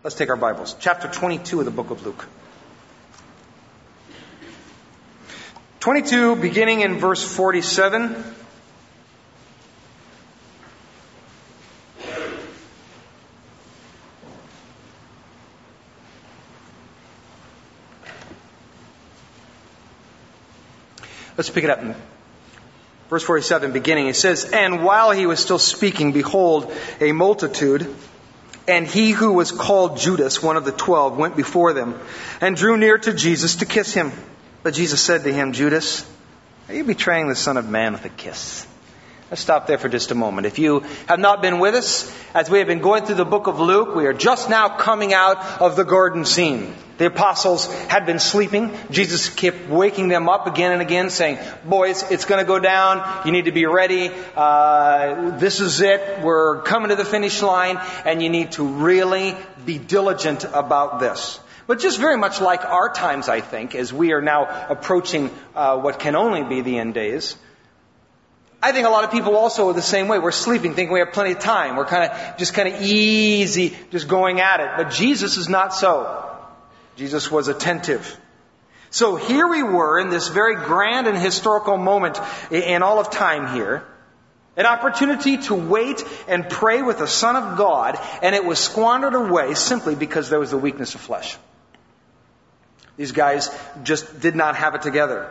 Let's take our Bibles. Chapter 22 of the book of Luke. 22, beginning in verse 47. Let's pick it up in verse 47, beginning. It says, "And while he was still speaking, behold, a multitude, and he who was called Judas, one of the 12, went before them, and drew near to Jesus to kiss him. But Jesus said to him, Judas, are you betraying the Son of Man with a kiss?" Let's stop there for just a moment. If you have not been with us, as we have been going through the book of Luke, we are just now coming out of the garden scene. The apostles had been sleeping. Jesus kept waking them up again and again, saying, boys, it's going to go down. You need to be ready. This is it. We're coming to the finish line, and you need to really be diligent about this. But just very much like our times, I think, as we are now approaching what can only be the end days, I think a lot of people also are the same way. We're sleeping, thinking we have plenty of time. We're kind of easy, just going at it. But Jesus is not so. Jesus was attentive. So here we were in this very grand and historical moment in all of time here. An opportunity to wait and pray with the Son of God, and it was squandered away simply because there was the weakness of flesh. These guys just did not have it together.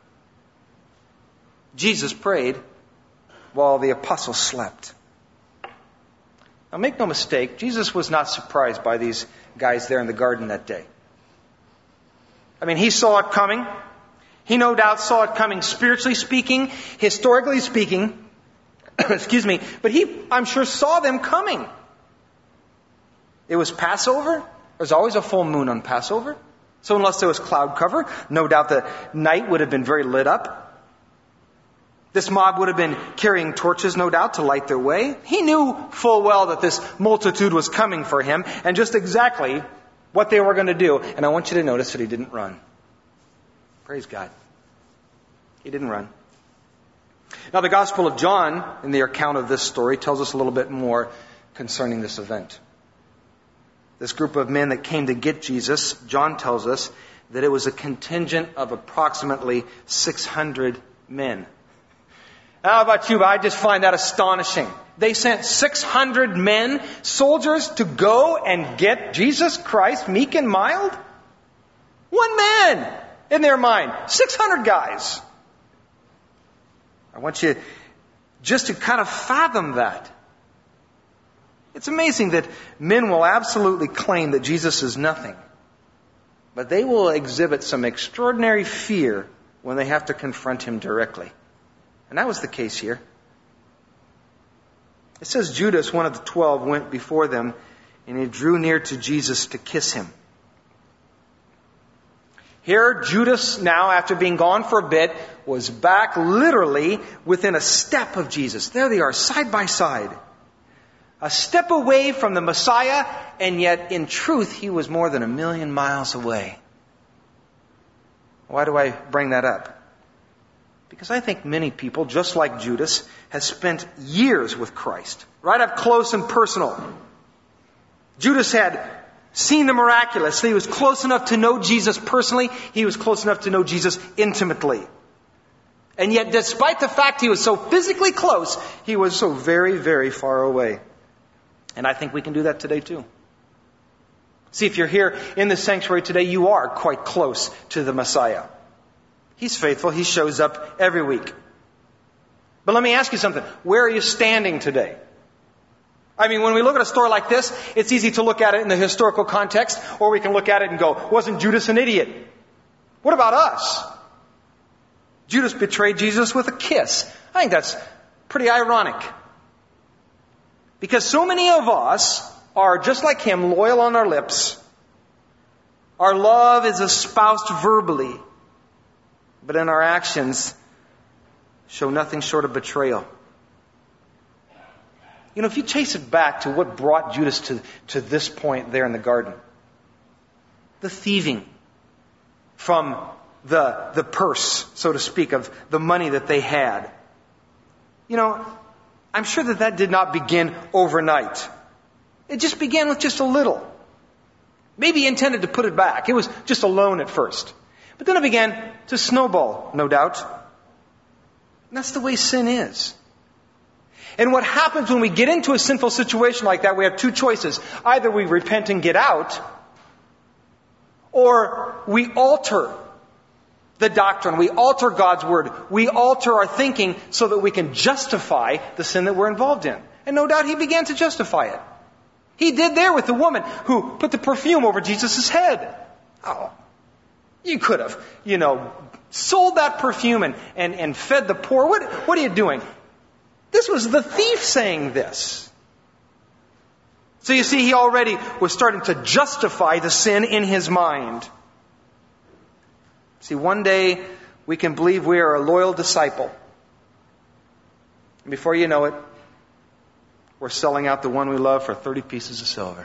Jesus prayed while the apostles slept. Now make no mistake, Jesus was not surprised by these guys there in the garden that day. I mean, he saw it coming. He no doubt saw it coming spiritually speaking, historically speaking. Excuse me. But he, I'm sure, saw them coming. It was Passover. There's always a full moon on Passover. So unless there was cloud cover, no doubt the night would have been very lit up. This mob would have been carrying torches, no doubt, to light their way. He knew full well that this multitude was coming for him, and just exactly what they were going to do. And I want you to notice that he didn't run. Praise God. He didn't run. Now, the Gospel of John, in the account of this story, tells us a little bit more concerning this event. This group of men that came to get Jesus, John tells us that it was a contingent of approximately 600 men. How about you? I just find that astonishing. They sent 600 men, soldiers, to go and get Jesus Christ, meek and mild? One man in their mind. 600 guys. I want you just to kind of fathom that. It's amazing that men will absolutely claim that Jesus is nothing. But they will exhibit some extraordinary fear when they have to confront him directly. And that was the case here. It says Judas, one of the 12, went before them, and he drew near to Jesus to kiss him. Here, Judas, now, after being gone for a bit, was back literally within a step of Jesus. There they are, side by side. A step away from the Messiah, and yet, in truth, he was more than 1,000,000 miles away. Why do I bring that up? Because I think many people, just like Judas, have spent years with Christ, right up close and personal. Judas had seen the miraculous. He was close enough to know Jesus personally. He was close enough to know Jesus intimately. And yet, despite the fact he was so physically close, he was so very, very far away. And I think we can do that today too. See, if you're here in the sanctuary today, you are quite close to the Messiah. He's faithful. He shows up every week. But let me ask you something. Where are you standing today? I mean, when we look at a story like this, it's easy to look at it in the historical context, or we can look at it and go, wasn't Judas an idiot? What about us? Judas betrayed Jesus with a kiss. I think that's pretty ironic. Because so many of us are just like him, loyal on our lips. Our love is espoused verbally, but in our actions show nothing short of betrayal. You know, if you chase it back to what brought Judas to this point there in the garden, the thieving from the purse, so to speak, of the money that they had. You know, I'm sure that did not begin overnight. It just began with just a little. Maybe he intended to put it back. It was just a loan at first. But then it began to snowball, no doubt. And that's the way sin is. And what happens when we get into a sinful situation like that, we have two choices. Either we repent and get out, or we alter the doctrine. We alter God's Word. We alter our thinking so that we can justify the sin that we're involved in. And no doubt he began to justify it. He did there with the woman who put the perfume over Jesus' head. Oh, you could have, sold that perfume and fed the poor. What are you doing? This was the thief saying this. So you see, he already was starting to justify the sin in his mind. See, one day we can believe we are a loyal disciple. And before you know it, we're selling out the one we love for 30 pieces of silver.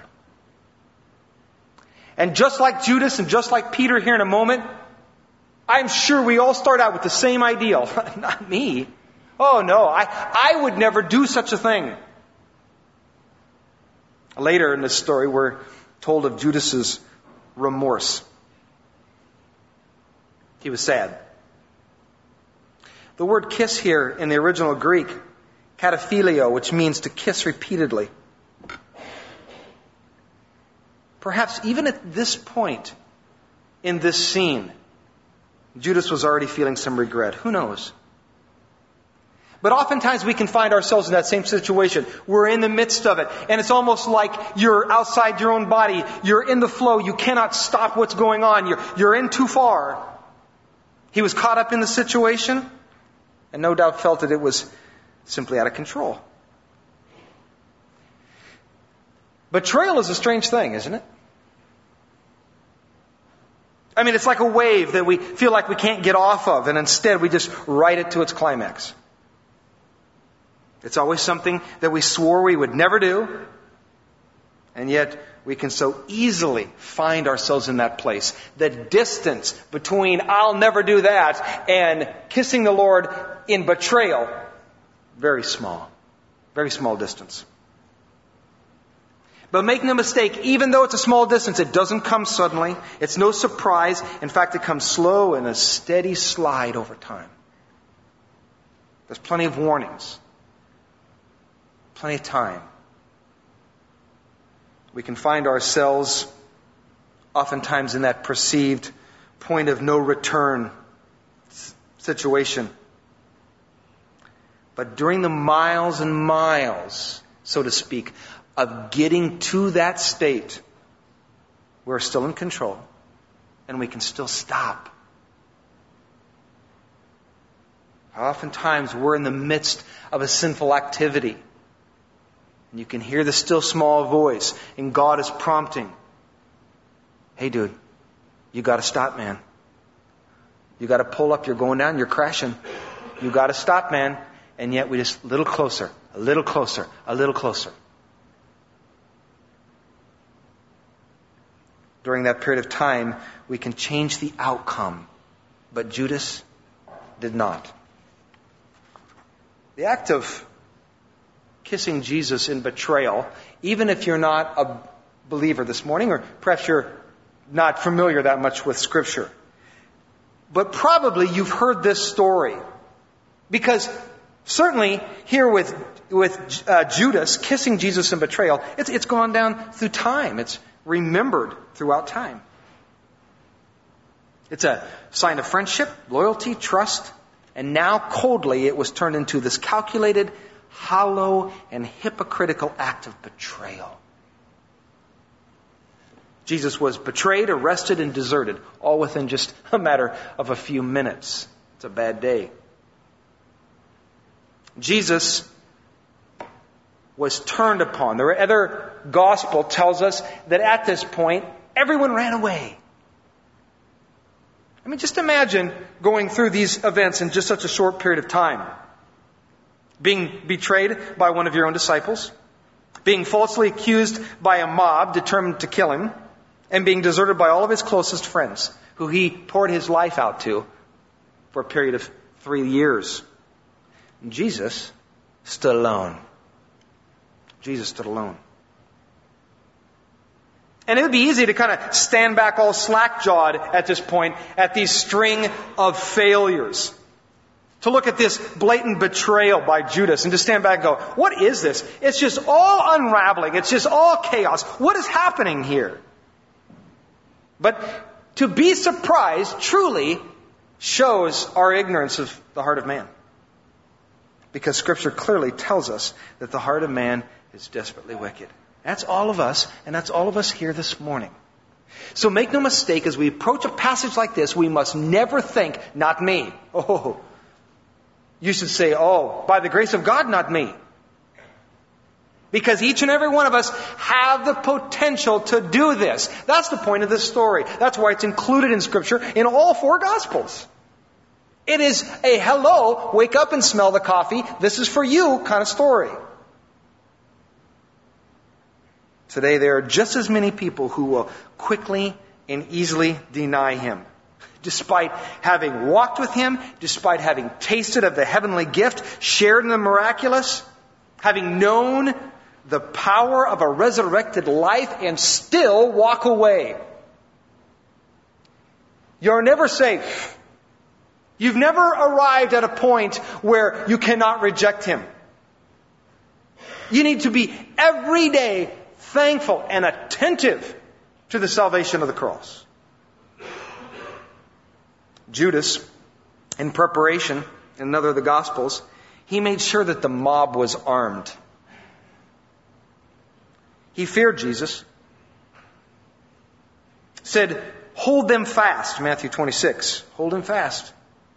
And just like Judas and just like Peter here in a moment, I'm sure we all start out with the same ideal. Not me. Oh no, I would never do such a thing. Later in this story, we're told of Judas's remorse. He was sad. The word kiss here in the original Greek, kataphileo, which means to kiss repeatedly. Perhaps even at this point in this scene, Judas was already feeling some regret. Who knows? But oftentimes we can find ourselves in that same situation. We're in the midst of it. And it's almost like you're outside your own body. You're in the flow. You cannot stop what's going on. You're in too far. He was caught up in the situation and no doubt felt that it was simply out of control. Betrayal is a strange thing, isn't it? I mean, it's like a wave that we feel like we can't get off of, and instead we just ride it to its climax. It's always something that we swore we would never do, and yet we can so easily find ourselves in that place. The distance between I'll never do that and kissing the Lord in betrayal, very small distance. But make no mistake, even though it's a small distance, it doesn't come suddenly. It's no surprise. In fact, it comes slow and a steady slide over time. There's plenty of warnings. Plenty of time. We can find ourselves oftentimes in that perceived point of no return situation. But during the miles and miles, so to speak, of getting to that state, we're still in control and we can still stop. Oftentimes we're in the midst of a sinful activity and you can hear the still small voice and God is prompting. Hey dude, you got to stop, man. You got to pull up. You're going down. You're crashing. You got to stop, man. And yet we just a little closer, a little closer, a little closer. During that period of time, we can change the outcome. But Judas did not. The act of kissing Jesus in betrayal, even if you're not a believer this morning, or perhaps you're not familiar that much with Scripture, but probably you've heard this story. Because certainly here with Judas kissing Jesus in betrayal, it's gone down through time. It's remembered throughout time. It's a sign of friendship, loyalty, trust, and now coldly it was turned into this calculated, hollow, and hypocritical act of betrayal. Jesus was betrayed, arrested, and deserted, all within just a matter of a few minutes. It's a bad day. Jesus was turned upon. The other gospel tells us that at this point, everyone ran away. I mean, just imagine going through these events in just such a short period of time. Being betrayed by one of your own disciples, being falsely accused by a mob determined to kill him, and being deserted by all of his closest friends, who he poured his life out to for a period of 3 years. And Jesus stood alone. Jesus stood alone. And it would be easy to kind of stand back all slack-jawed at this point at these string of failures. To look at this blatant betrayal by Judas and to stand back and go, what is this? It's just all unraveling. It's just all chaos. What is happening here? But to be surprised truly shows our ignorance of the heart of man. Because Scripture clearly tells us that the heart of man is desperately wicked. That's all of us, and that's all of us here this morning. So make no mistake, as we approach a passage like this, we must never think, not me. Oh, you should say, oh, by the grace of God, not me. Because each and every one of us have the potential to do this. That's the point of this story. That's why it's included in Scripture in all 4 Gospels. It is a hello, wake up and smell the coffee, this is for you kind of story. Today there are just as many people who will quickly and easily deny Him. Despite having walked with Him, despite having tasted of the heavenly gift, shared in the miraculous, having known the power of a resurrected life, and still walk away. You're never safe. You've never arrived at a point where you cannot reject Him. You need to be every day thankful and attentive to the salvation of the cross. Judas, in preparation, in another of the Gospels, he made sure that the mob was armed. He feared Jesus. Said, hold them fast, Matthew 26. Hold them fast.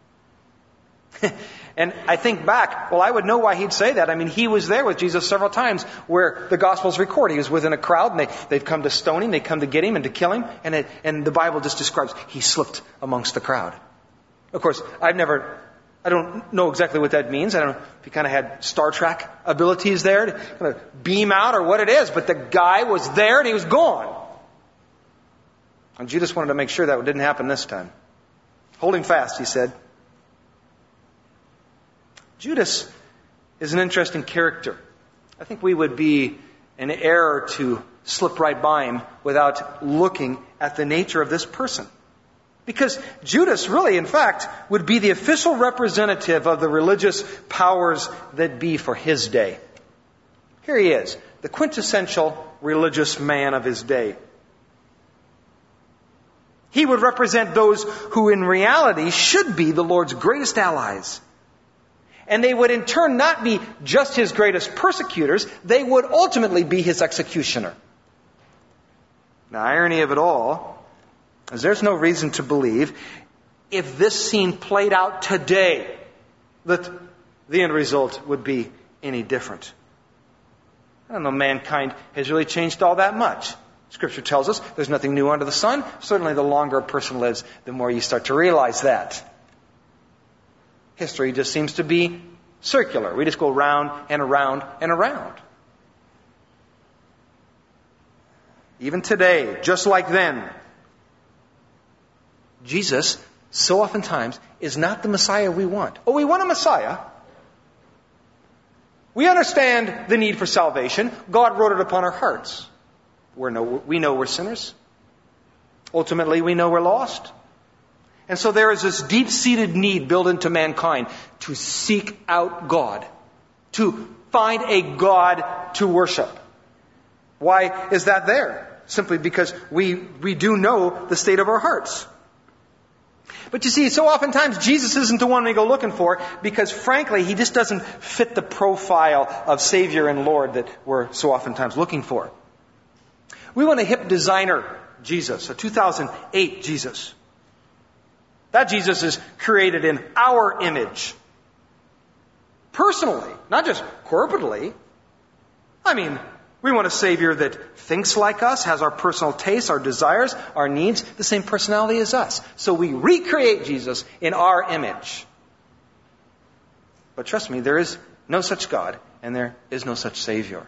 And I think back, well, I would know why he'd say that. I mean, he was there with Jesus several times where the Gospels record. He was within a crowd and they'd come to stone him, they'd come to get him and to kill him. And the Bible just describes he slipped amongst the crowd. Of course, I don't know exactly what that means. I don't know if he kind of had Star Trek abilities there to kind of beam out or what it is. But the guy was there and he was gone. And Judas wanted to make sure that didn't happen this time. Hold him fast, he said. Judas is an interesting character. I think we would be an error to slip right by him without looking at the nature of this person. Because Judas really, in fact, would be the official representative of the religious powers that be for his day. Here he is, the quintessential religious man of his day. He would represent those who in reality should be the Lord's greatest allies. And they would in turn not be just His greatest persecutors, they would ultimately be His executioner. The irony of it all is there's no reason to believe if this scene played out today that the end result would be any different. I don't know, mankind has really changed all that much. Scripture tells us there's nothing new under the sun. Certainly the longer a person lives, the more you start to realize that. History just seems to be circular. We just go round and around and around. Even today, just like then, Jesus, so oftentimes, is not the Messiah we want. Oh, we want a Messiah. We understand the need for salvation. God wrote it upon our hearts. We know we're sinners. Ultimately, we know we're lost. And so there is this deep-seated need built into mankind to seek out God, to find a God to worship. Why is that there? Simply because we do know the state of our hearts. But you see, so oftentimes Jesus isn't the one we go looking for because frankly, He just doesn't fit the profile of Savior and Lord that we're so oftentimes looking for. We want a hip designer Jesus, a 2008 Jesus. That Jesus is created in our image. Personally, not just corporately. I mean, we want a Savior that thinks like us, has our personal tastes, our desires, our needs, the same personality as us. So we recreate Jesus in our image. But trust me, there is no such God, and there is no such Savior.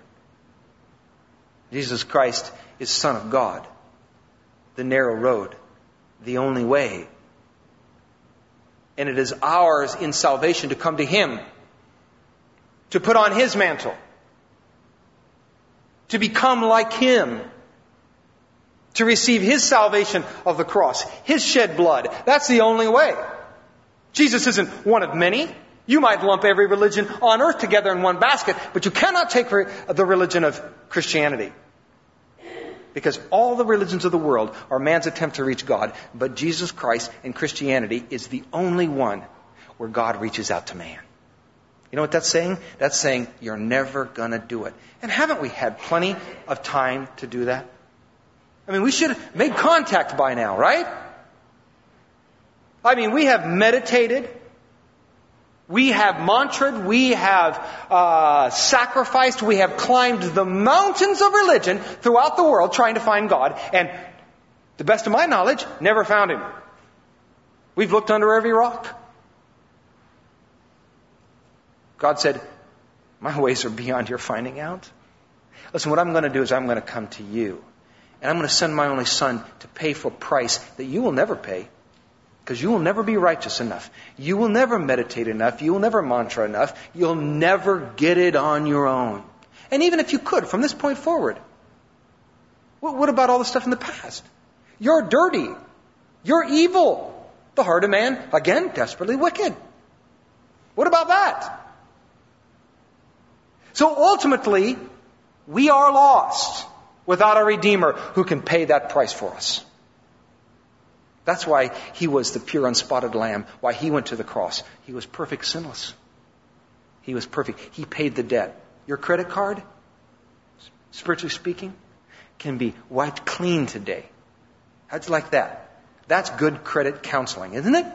Jesus Christ is Son of God, the narrow road, the only way. And it is ours in salvation to come to Him, to put on His mantle, to become like Him, to receive His salvation of the cross, His shed blood. That's the only way. Jesus isn't one of many. You might lump every religion on earth together in one basket, but you cannot take the religion of Christianity. Because all the religions of the world are man's attempt to reach God, but Jesus Christ and Christianity is the only one where God reaches out to man. You know what that's saying? That's saying you're never going to do it. And haven't we had plenty of time to do that? I mean, we should have made contact by now, right? I mean, we have meditated. We have mantraed. We have sacrificed. We have climbed the mountains of religion throughout the world trying to find God. And to the best of my knowledge, never found Him. We've looked under every rock. God said, my ways are beyond your finding out. Listen, what I'm going to do is I'm going to come to you. And I'm going to send my only Son to pay for a price that you will never pay. Because you will never be righteous enough. You will never meditate enough. You will never mantra enough. You'll never get it on your own. And even if you could, from this point forward, what about all the stuff in the past? You're dirty. You're evil. The heart of man, again, desperately wicked. What about that? So ultimately, we are lost without a Redeemer who can pay that price for us. That's why He was the pure, unspotted lamb. Why He went to the cross. He was perfect, sinless. He was perfect. He paid the debt. Your credit card, spiritually speaking, can be wiped clean today. How'd you like that? That's good credit counseling, isn't it?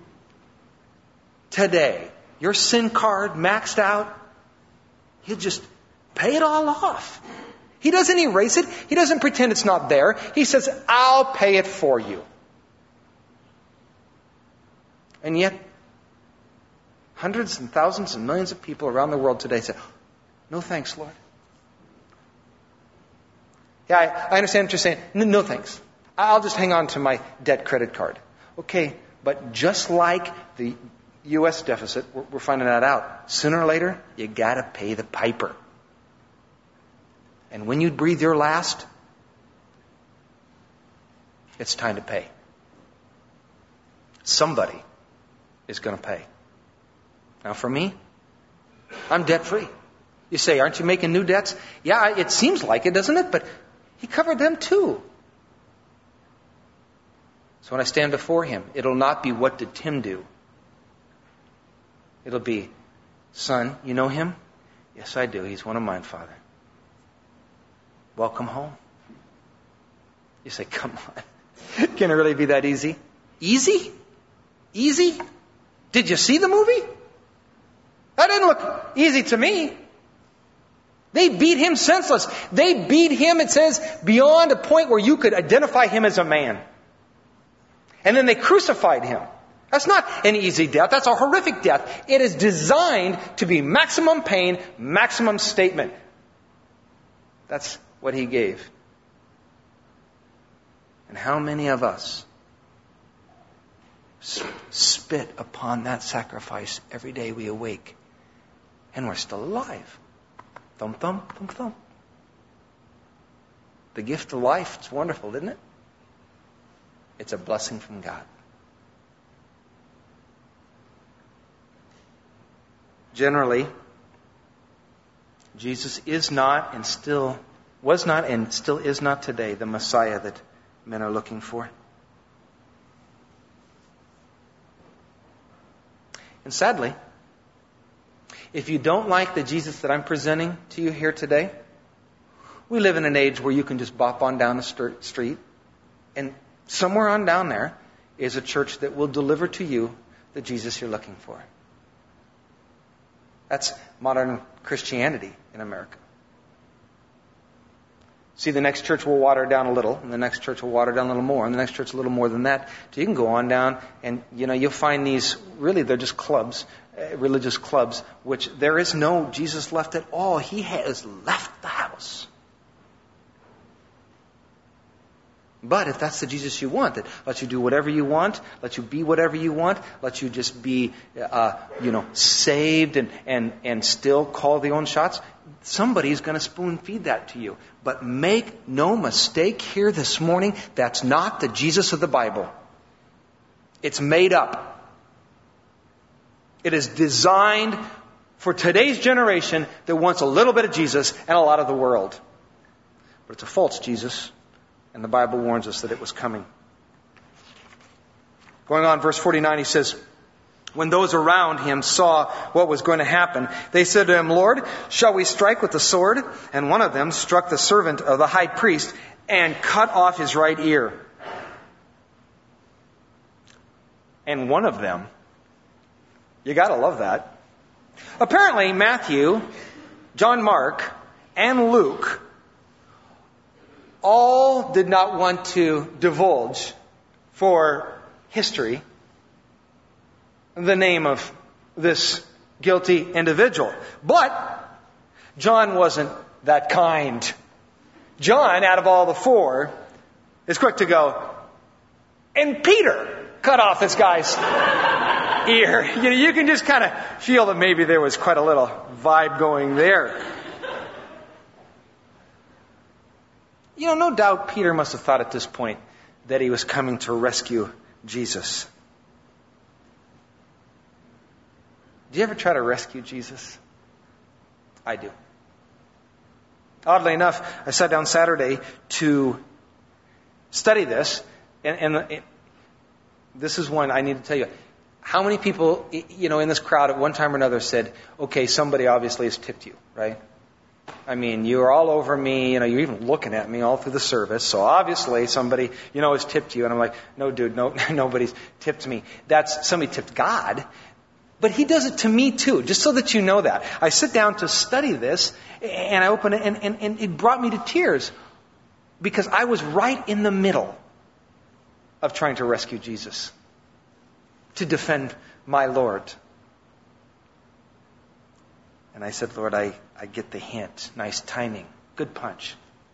Today, your sin card maxed out, He'll just pay it all off. He doesn't erase it. He doesn't pretend it's not there. He says, I'll pay it for you. And yet, hundreds and thousands and millions of people around the world today say, no thanks, Lord. Yeah, I understand what you're saying. No thanks. I'll just hang on to my debt credit card. Okay, but just like the U.S. deficit, we're finding that out. Sooner or later, you got to pay the piper. And when you breathe your last, it's time to pay. Somebody is going to pay. Now for me, I'm debt free. You say, aren't you making new debts? Yeah, it seems like it, doesn't it? But He covered them too. So when I stand before Him, it'll not be, what did Tim do? It'll be, son, you know him? Yes, I do. He's one of mine, Father. Welcome home. You say, come on. Can it really be that easy? Easy? Easy? Did you see the movie? That didn't look easy to me. They beat Him senseless. They beat Him, it says, beyond a point where you could identify Him as a man. And then they crucified Him. That's not an easy death. That's a horrific death. It is designed to be maximum pain, maximum statement. That's what He gave. And how many of us spit upon that sacrifice every day we awake, and we're still alive? Thump, thump, thump, thump. The gift of life, it's wonderful, isn't it? It's a blessing from God. Generally, Jesus is not and still was not and still is not today the Messiah that men are looking for. And sadly, if you don't like the Jesus that I'm presenting to you here today, we live in an age where you can just bop on down the street, and somewhere on down there is a church that will deliver to you the Jesus you're looking for. That's modern Christianity in America. See, the next church will water it down a little, and the next church will water it down a little more, and the next church a little more than that. So you can go on down, and you'll find these, really they're just clubs, religious clubs, which there is no Jesus left at all. He has left the house. But if that's the Jesus you want, that lets you do whatever you want, lets you be whatever you want, lets you just be, saved and still call the own shots, somebody's going to spoon feed that to you. But make no mistake here this morning, that's not the Jesus of the Bible. It's made up. It is designed for today's generation that wants a little bit of Jesus and a lot of the world. But it's a false Jesus. And the Bible warns us that it was coming. Going on, verse 49, he says, when those around him saw what was going to happen, they said to him, Lord, shall we strike with the sword? And one of them struck the servant of the high priest and cut off his right ear. And one of them, you gotta love that. Apparently, Matthew, John Mark, and Luke all did not want to divulge for history the name of this guilty individual. But John wasn't that kind. John, out of all the four, is quick to go, and Peter cut off this guy's ear. You can just kind of feel that maybe there was quite a little vibe going there. No doubt Peter must have thought at this point that he was coming to rescue Jesus. Do you ever try to rescue Jesus? I do. Oddly enough, I sat down Saturday to study this, and this is one I need to tell you. How many people, in this crowd at one time or another said, okay, somebody obviously has tipped you, right? I mean, you were all over me, you're even looking at me all through the service, so obviously somebody, has tipped you. And I'm like, no, dude, no, nobody's tipped me. Somebody tipped God. But he does it to me too, just so that you know that. I sit down to study this, and I open it, and it brought me to tears, because I was right in the middle of trying to rescue Jesus, to defend my Lord. And I said, Lord, I get the hint. Nice timing. Good punch.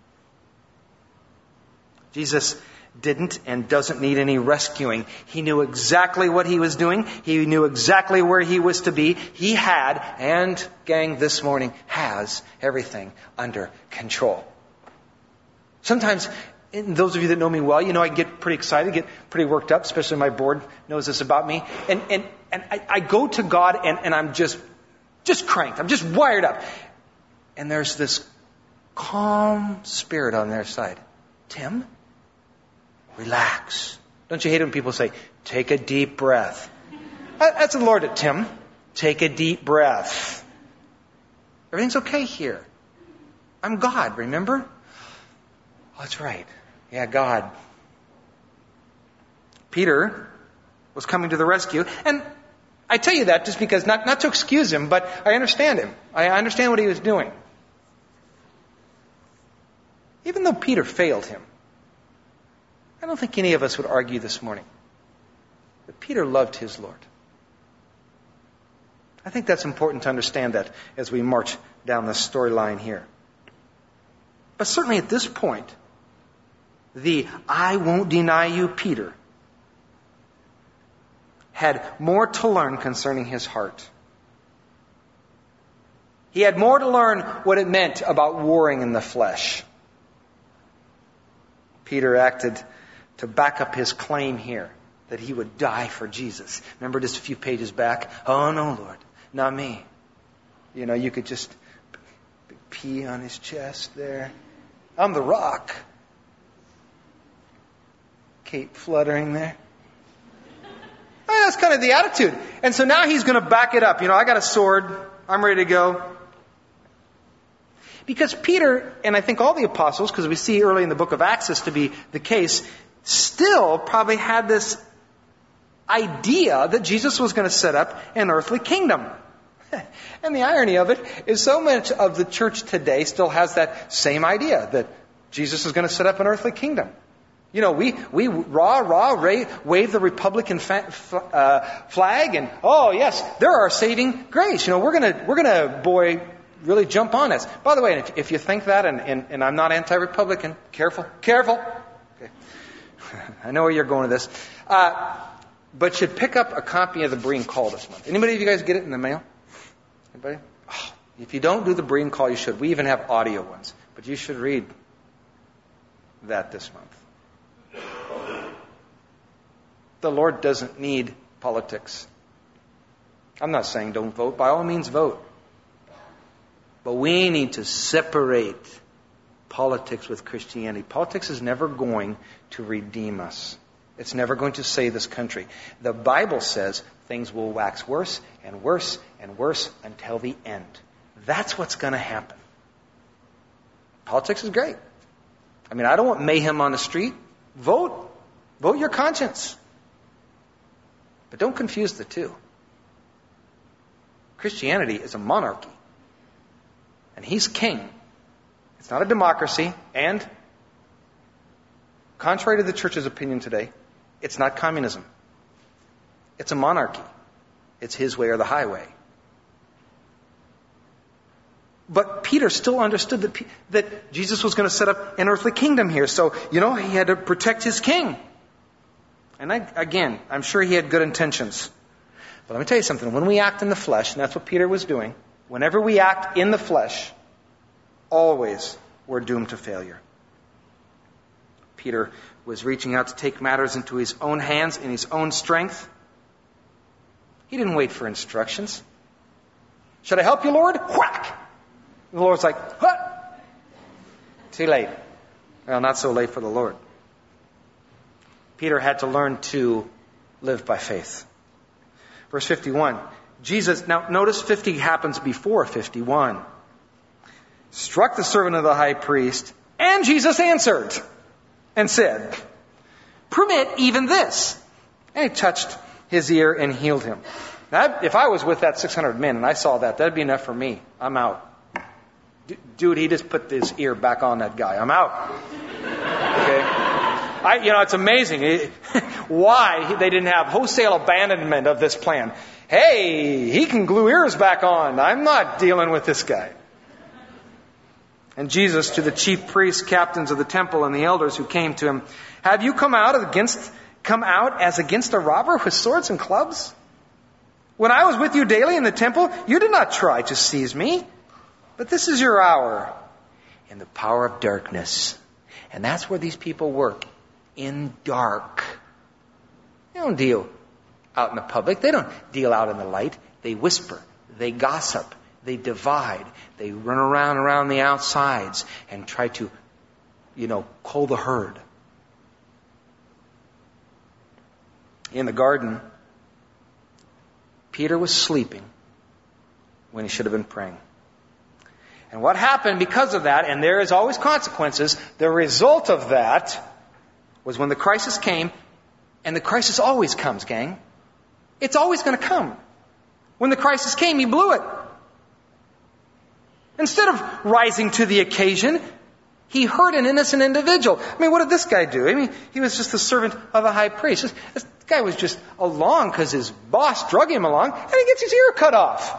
Jesus didn't and doesn't need any rescuing. He knew exactly what he was doing. He knew exactly where he was to be. He had, and gang, this morning has everything under control. Sometimes, and those of you that know me well, I get pretty excited, get pretty worked up, especially my board knows this about me. And I go to God and I'm just cranked. I'm just wired up. And there's this calm spirit on their side. Tim, relax. Don't you hate it when people say, take a deep breath? That's the Lord at Tim. Take a deep breath. Everything's okay here. I'm God, remember? Oh, that's right. Yeah, God. Peter was coming to the rescue. And I tell you that just because, not to excuse him, but I understand him. I understand what he was doing. Even though Peter failed him, I don't think any of us would argue this morning that Peter loved his Lord. I think that's important to understand that as we march down the storyline here. But certainly at this point, the I won't deny you Peter had more to learn concerning his heart. He had more to learn what it meant about warring in the flesh. Peter acted to back up his claim here that he would die for Jesus. Remember just a few pages back? Oh no, Lord, not me. You could just pee on his chest there. I'm the rock. Cape fluttering there. That's kind of the attitude. And so now he's going to back it up. I got a sword. I'm ready to go. Because Peter, and I think all the apostles, because we see early in the book of Acts this to be the case, still probably had this idea that Jesus was going to set up an earthly kingdom. And the irony of it is so much of the church today still has that same idea that Jesus is going to set up an earthly kingdom. We wave the Republican flag, and oh yes, they're our saving grace. We're gonna really jump on us. By the way, if you think that, and I'm not anti-Republican, careful. Okay. I know where you're going with this. But should pick up a copy of the Berean Call this month. Anybody of you guys get it in the mail? Anybody? Oh, if you don't do the Berean Call, you should. We even have audio ones. But you should read that this month. The Lord doesn't need politics. I'm not saying don't vote. By all means, vote. But we need to separate politics with Christianity. Politics is never going to redeem us. It's never going to save this country. The Bible says things will wax worse and worse and worse until the end. That's what's going to happen. Politics is great. I mean, I don't want mayhem on the street. Vote. Vote your conscience. But don't confuse the two. Christianity is a monarchy. And he's king. It's not a democracy. And, contrary to the church's opinion today, it's not communism. It's a monarchy. It's his way or the highway. But Peter still understood that Jesus was going to set up an earthly kingdom here. So, he had to protect his king. And again, I'm sure he had good intentions. But let me tell you something. When we act in the flesh, and that's what Peter was doing, whenever we act in the flesh, always we're doomed to failure. Peter was reaching out to take matters into his own hands in his own strength. He didn't wait for instructions. Should I help you, Lord? Whack! The Lord's like, what? Too late. Well, not so late for the Lord. Peter had to learn to live by faith. Verse 51. Jesus, now notice 50 happens before 51. Struck the servant of the high priest, and Jesus answered and said, permit even this. And he touched his ear and healed him. Now, if I was with that 600 men and I saw that, that'd be enough for me. I'm out. Dude, he just put his ear back on that guy. I'm out. Okay? It's amazing why they didn't have wholesale abandonment of this plan. Hey, he can glue ears back on. I'm not dealing with this guy. And Jesus, to the chief priests, captains of the temple, and the elders who came to him, have you come out as against a robber with swords and clubs? When I was with you daily in the temple, you did not try to seize me. But this is your hour in the power of darkness. And that's where these people work. In dark. They don't deal out in the public. They don't deal out in the light. They whisper. They gossip. They divide. They run around the outsides and try to, cull the herd. In the garden, Peter was sleeping when he should have been praying. And what happened because of that, and there is always consequences, the result of that was when the crisis came, and the crisis always comes, gang. It's always going to come. When the crisis came, he blew it. Instead of rising to the occasion, he hurt an innocent individual. I mean, what did this guy do? I mean, he was just the servant of a high priest. This guy was just along because his boss drug him along, and he gets his ear cut off.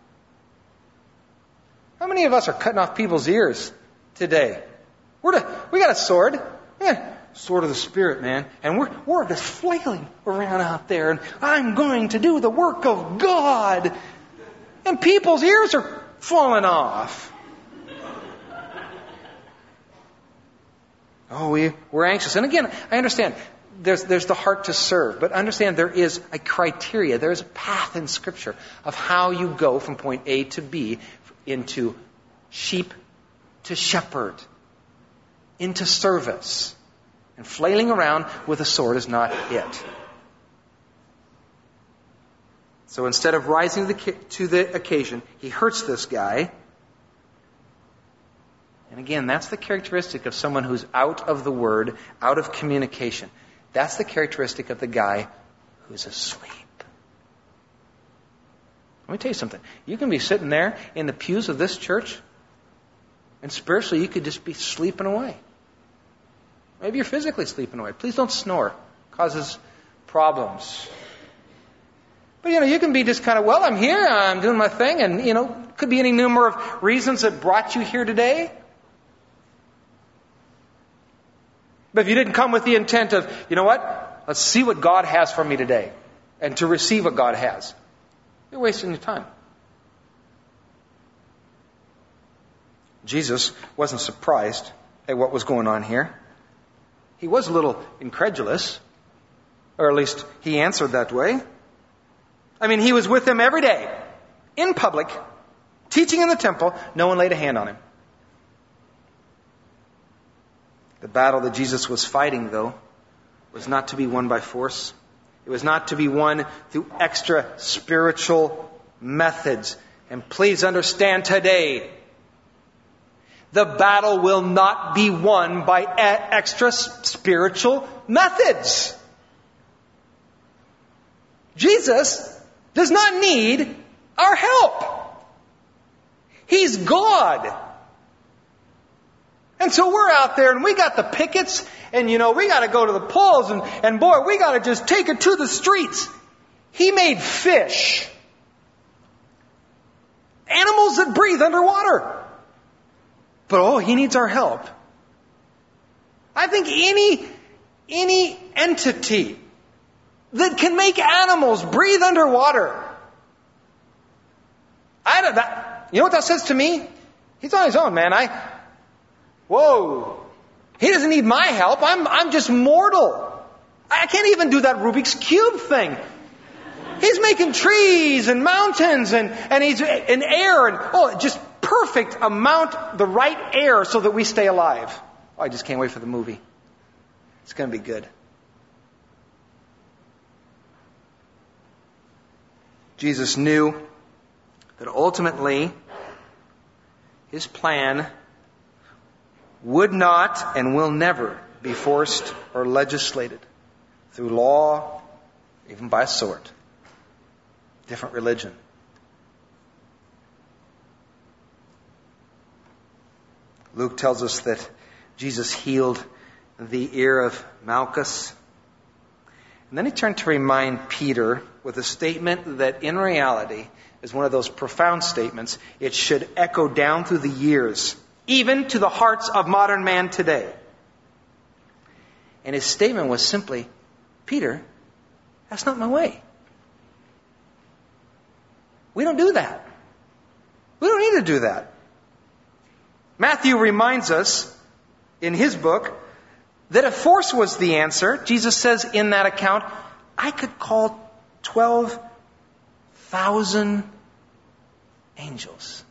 How many of us are cutting off people's ears today? We got a sword. Sword of the Spirit, man. And we're just flailing around out there. And I'm going to do the work of God. And people's ears are falling off. Oh, we're anxious. And again, I understand there's the heart to serve. But understand there is a criteria. There is a path in Scripture of how you go from point A to B into sheep to shepherd, into service. And flailing around with a sword is not it. So instead of rising to the occasion, he hurts this guy. And again, that's the characteristic of someone who's out of the Word, out of communication. That's the characteristic of the guy who's asleep. Let me tell you something. You can be sitting there in the pews of this church, and spiritually you could just be sleeping away. Maybe you're physically sleeping away. Please don't snore. It causes problems. But, you can be just kind of, I'm here, I'm doing my thing, and, could be any number of reasons that brought you here today. But if you didn't come with the intent of, you know what? Let's see what God has for me today. And to receive what God has. You're wasting your time. Jesus wasn't surprised at what was going on here. He was a little incredulous. Or at least he answered that way. I mean, he was with them every day. In public. Teaching in the temple. No one laid a hand on him. The battle that Jesus was fighting, though, was not to be won by force. It was not to be won through extra spiritual methods. And please understand today, the battle will not be won by extra spiritual methods. Jesus does not need our help. He's God. And so we're out there and we got the pickets and we got to go to the polls and boy, we got to just take it to the streets. He made fish. Animals that breathe underwater. But he needs our help. I think any entity that can make animals breathe underwater. You know what that says to me? He's on his own, man. Whoa. He doesn't need my help. I'm just mortal. I can't even do that Rubik's Cube thing. He's making trees and mountains and he's in air and just perfect amount, the right air so that we stay alive. I just can't wait for the movie. It's going to be good. Jesus knew that ultimately his plan would not and will never be forced or legislated through law, even by sword. Different religion. Luke tells us that Jesus healed the ear of Malchus. And then he turned to remind Peter with a statement that in reality is one of those profound statements. It should echo down through the years, even to the hearts of modern man today. And his statement was simply, Peter, that's not my way. We don't do that. We don't need to do that. Matthew reminds us in his book that if force was the answer, Jesus says in that account, I could call 12,000 angels.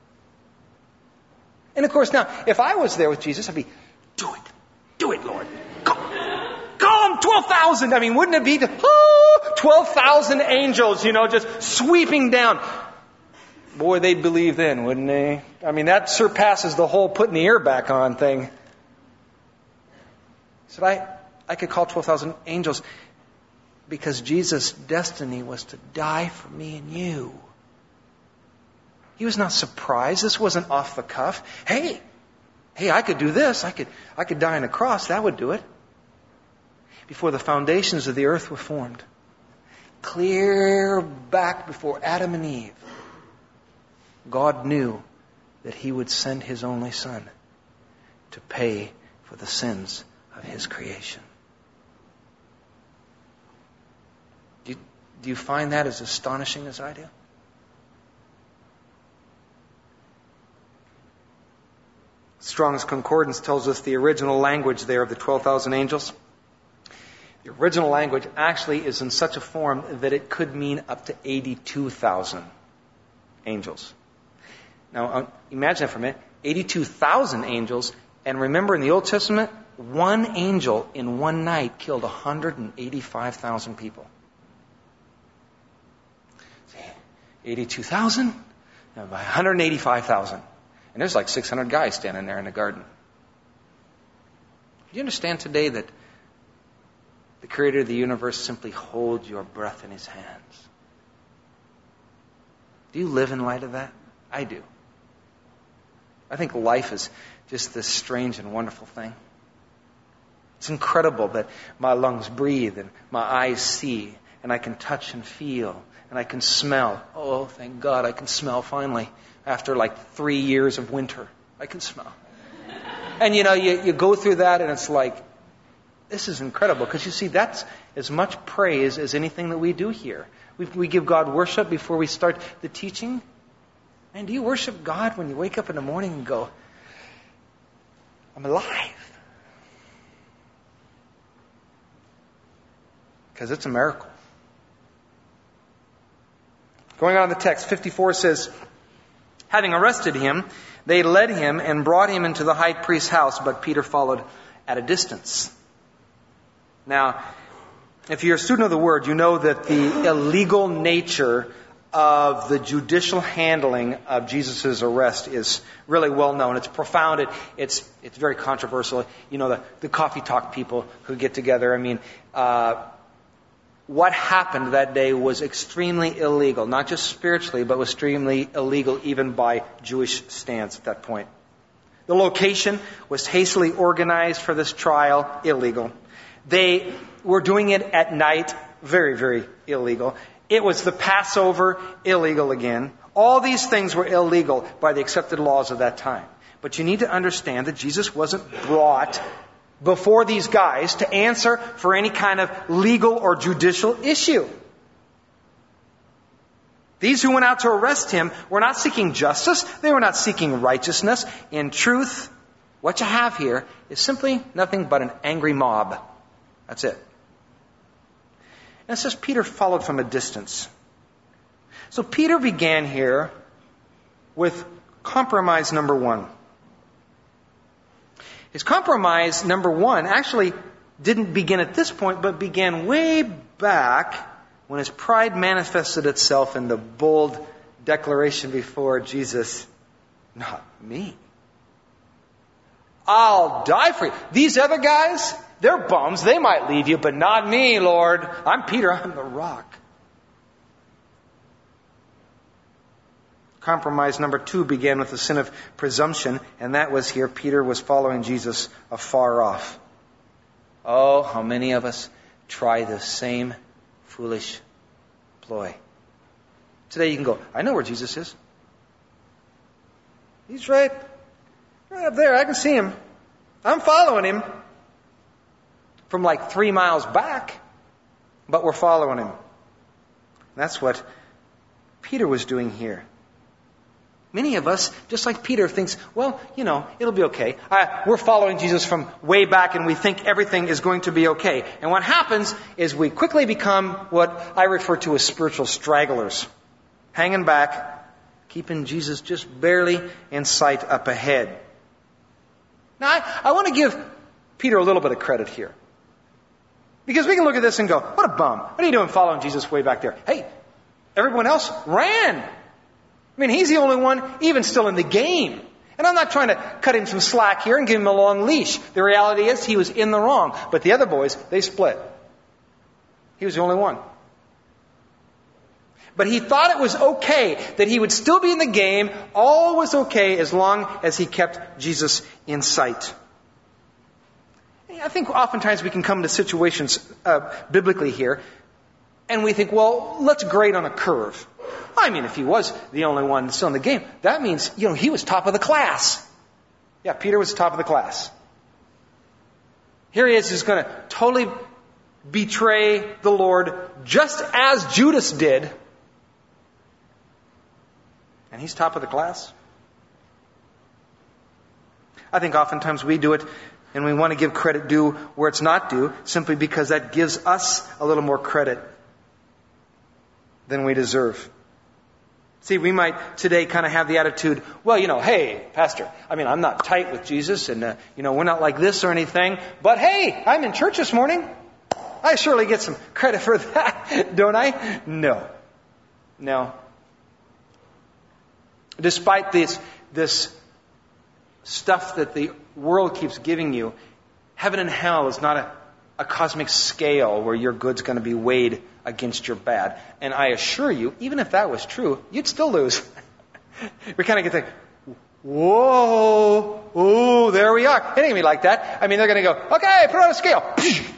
And of course, now, if I was there with Jesus, I'd be, do it, Lord. Call them 12,000. I mean, wouldn't it be 12,000 angels, just sweeping down. Boy, they'd believe then, wouldn't they? I mean, that surpasses the whole putting the ear back on thing. He said, I could call 12,000 angels because Jesus' destiny was to die for me and you. He was not surprised. This wasn't off the cuff. Hey, I could do this. I could die on a cross. That would do it. Before the foundations of the earth were formed. Clear back before Adam and Eve. God knew that He would send His only Son to pay for the sins of His creation. Do you find that as astonishing as I do? Strong's Concordance tells us the original language there of the 12,000 angels. The original language actually is in such a form that it could mean up to 82,000 angels. Now, imagine that for a minute. 82,000 angels. And remember in the Old Testament, one angel in one night killed 185,000 people. 82,000 by 185,000. And there's like 600 guys standing there in the garden. Do you understand today that the Creator of the universe simply holds your breath in His hands? Do you live in light of that? I do. I think life is just this strange and wonderful thing. It's incredible that my lungs breathe and my eyes see and I can touch and feel and I can smell. Oh, thank God I can smell finally. After like 3 years of winter, I can smell. And you go through that and it's like, This is incredible because you see, that's as much praise as anything that we do here. We give God worship before we start the teaching. And do you worship God when you wake up in the morning and go, I'm alive? Because it's a miracle. Going on in the text, 54 says, having arrested him, they led him and brought him into the high priest's house, but Peter followed at a distance. Now, if you're a student of the Word, you know that the illegal nature of the judicial handling of Jesus' arrest is really well known. It's profound. It's very controversial. You know, the coffee talk people who get together. I mean, what happened that day was extremely illegal, not just spiritually, but was extremely illegal even by Jewish stance at that point. The location was hastily organized for this trial, illegal. They were doing it at night, very, very illegal. It was the Passover, illegal again. All these things were illegal by the accepted laws of that time. But you need to understand that Jesus wasn't brought before these guys to answer for any kind of legal or judicial issue. These who went out to arrest him were not seeking justice. They were not seeking righteousness. In truth, what you have here is simply nothing but an angry mob. That's it. And it says Peter followed from a distance. So Peter began here with compromise number one. His compromise number one actually didn't begin at this point, but began way back when his pride manifested itself in the bold declaration before Jesus, not me. I'll die for you. These other guys, they're bums. They might leave you, but not me, Lord. I'm Peter. I'm the rock. Compromise number two began with the sin of presumption, and that was here Peter was following Jesus afar off. Oh, how many of us try the same foolish ploy. Today you can go, I know where Jesus is. He's right up there. I can see him. I'm following him. From like 3 miles back, but we're following him. That's what Peter was doing here. Many of us, just like Peter, thinks, well, it'll be okay. We're following Jesus from way back and we think everything is going to be okay. And what happens is we quickly become what I refer to as spiritual stragglers. Hanging back, keeping Jesus just barely in sight up ahead. Now, I want to give Peter a little bit of credit here. Because we can look at this and go, what a bum. What are you doing following Jesus way back there? Hey, everyone else ran. I mean, he's the only one even still in the game. And I'm not trying to cut him some slack here and give him a long leash. The reality is he was in the wrong. But the other boys, they split. He was the only one. But he thought it was okay that he would still be in the game. All was okay as long as he kept Jesus in sight. I think oftentimes we can come to situations biblically here and we think, well, let's grade on a curve. I mean, if he was the only one still in the game, that means, he was top of the class. Yeah, Peter was top of the class. Here he is, he's going to totally betray the Lord just as Judas did. And he's top of the class. I think oftentimes we do it and we want to give credit due where it's not due, simply because that gives us a little more credit than we deserve. See, we might today kind of have the attitude, well, hey, Pastor, I'm not tight with Jesus and, we're not like this or anything, but hey, I'm in church this morning. I surely get some credit for that, don't I? No. Despite this stuff that the world keeps giving you, heaven and hell is not a cosmic scale where your good's going to be weighed against your bad. And I assure you, even if that was true, you'd still lose. We kind of get to, whoa, oh, there we are. It ain't gonna be like that. They're going to go, okay, put on a scale.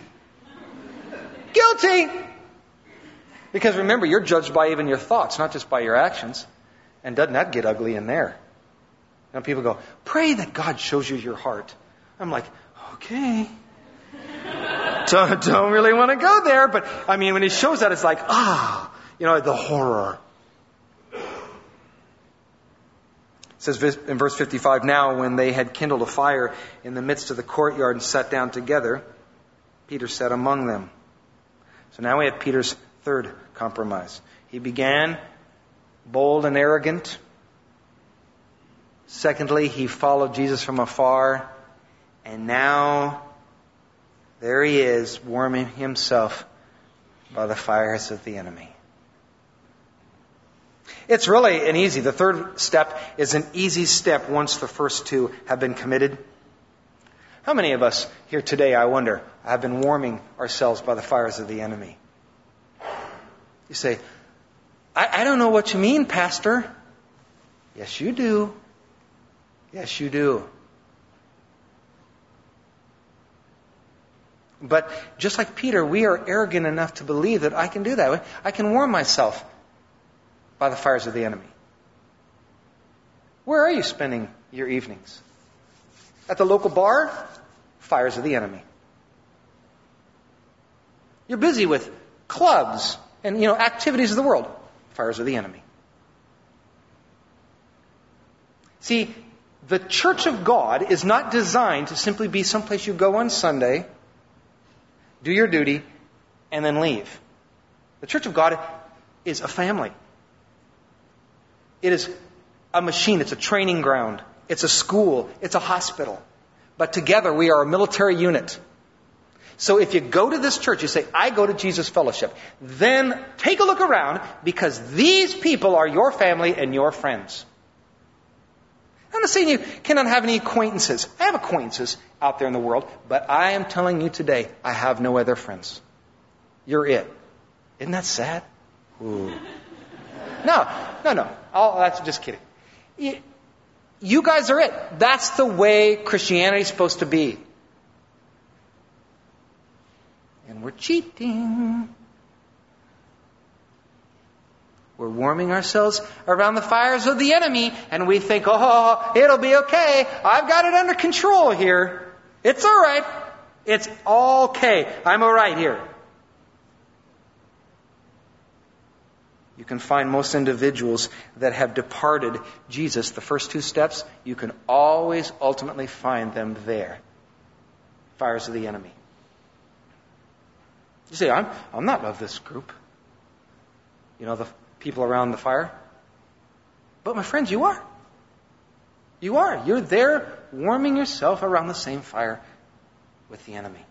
Guilty. Because remember, you're judged by even your thoughts, not just by your actions. And doesn't that get ugly in there? People go, pray that God shows you your heart. I'm like, okay. don't really want to go there. But I mean, when he shows that, it's like, the horror. It says in verse 55, now when they had kindled a fire in the midst of the courtyard and sat down together, Peter sat among them. So now we have Peter's third compromise. He began bold and arrogant. Secondly, he followed Jesus from afar. And now, there he is, warming himself by the fires of the enemy. It's really the third step is an easy step once the first two have been committed. How many of us here today, I wonder, have been warming ourselves by the fires of the enemy? You say, I don't know what you mean, Pastor. Yes, you do. Yes, you do. But just like Peter, we are arrogant enough to believe that I can do that. I can warm myself by the fires of the enemy. Where are you spending your evenings? At the local bar? Fires of the enemy. You're busy with clubs and activities of the world. Fires of the enemy. See, the church of God is not designed to simply be someplace you go on Sunday, do your duty, and then leave. The church of God is a family. It is a machine. It's a training ground. It's a school. It's a hospital. But together we are a military unit. So if you go to this church, you say, I go to Jesus Fellowship. Then take a look around because these people are your family and your friends. I'm not saying you cannot have any acquaintances. I have acquaintances out there in the world, but I am telling you today, I have no other friends. You're it. Isn't that sad? Ooh. No. That's just kidding. You guys are it. That's the way Christianity is supposed to be. And we're cheating. We're warming ourselves around the fires of the enemy, and we think, it'll be okay. I've got it under control here. It's all right. It's okay. I'm all right here. You can find most individuals that have departed Jesus, the first two steps, you can always ultimately find them there. Fires of the enemy. You say, I'm not of this group. The people around the fire. But my friends, you are. You are. You're there warming yourself around the same fire with the enemy.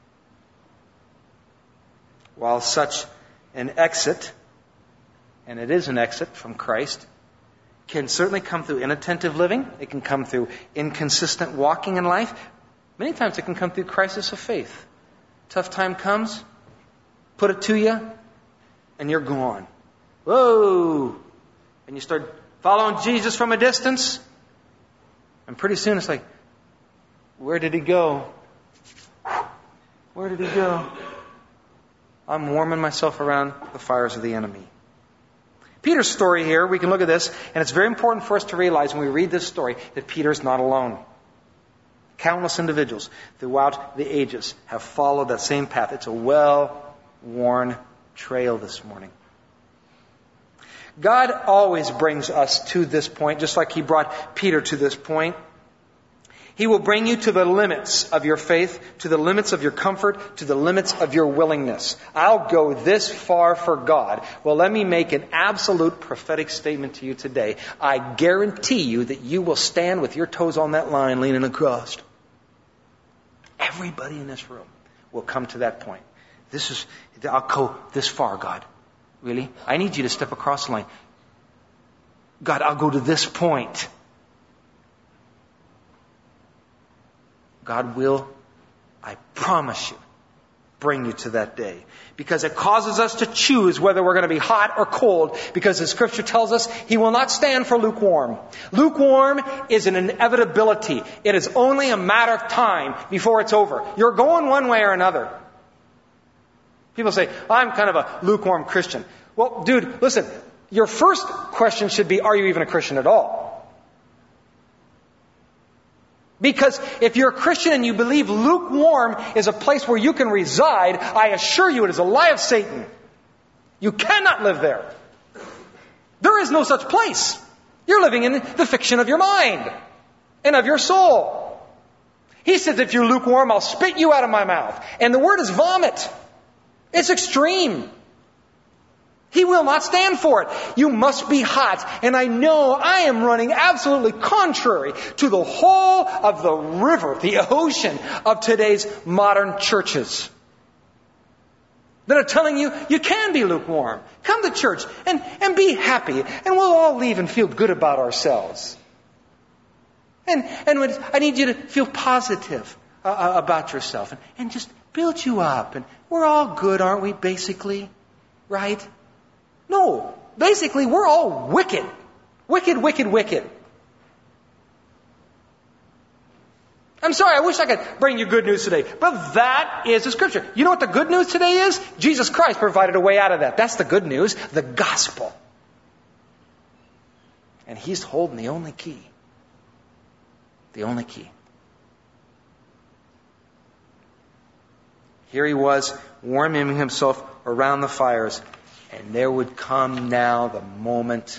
While such an exit, and it is an exit from Christ, can certainly come through inattentive living. It can come through inconsistent walking in life. Many times it can come through crisis of faith. Tough time comes, put it to you, and you're gone. Whoa! And you start following Jesus from a distance. And pretty soon it's like, where did he go? Where did he go? I'm warming myself around the fires of the enemy. Peter's story here, we can look at this, and it's very important for us to realize when we read this story that Peter's not alone. Countless individuals throughout the ages have followed that same path. It's a well-worn trail this morning. God always brings us to this point, just like He brought Peter to this point. He will bring you to the limits of your faith, to the limits of your comfort, to the limits of your willingness. I'll go this far for God. Well, let me make an absolute prophetic statement to you today. I guarantee you that you will stand with your toes on that line leaning across. Everybody in this room will come to that point. I'll go this far, God. Really? I need you to step across the line. God, I'll go to this point. God will, I promise you, bring you to that day. Because it causes us to choose whether we're going to be hot or cold. Because the Scripture tells us He will not stand for lukewarm. Lukewarm is an inevitability. It is only a matter of time before it's over. You're going one way or another. People say, I'm kind of a lukewarm Christian. Well, dude, listen. Your first question should be, are you even a Christian at all? Because if you're a Christian and you believe lukewarm is a place where you can reside, I assure you it is a lie of Satan. You cannot live there. There is no such place. You're living in the fiction of your mind and of your soul. He says, if you're lukewarm, I'll spit you out of my mouth. And the word is vomit. It's extreme. He will not stand for it. You must be hot. And I know I am running absolutely contrary to the whole of the river, the ocean of today's modern churches that are telling you you can be lukewarm. Come to church and be happy. And we'll all leave and feel good about ourselves. And I need you to feel positive about yourself and just build you up. And we're all good, aren't we, basically? Right? No. Basically, we're all wicked. Wicked, wicked, wicked. I'm sorry, I wish I could bring you good news today. But that is the Scripture. You know what the good news today is? Jesus Christ provided a way out of that. That's the good news. The gospel. And He's holding the only key. The only key. Here he was, warming himself around the fires. And there would come now the moment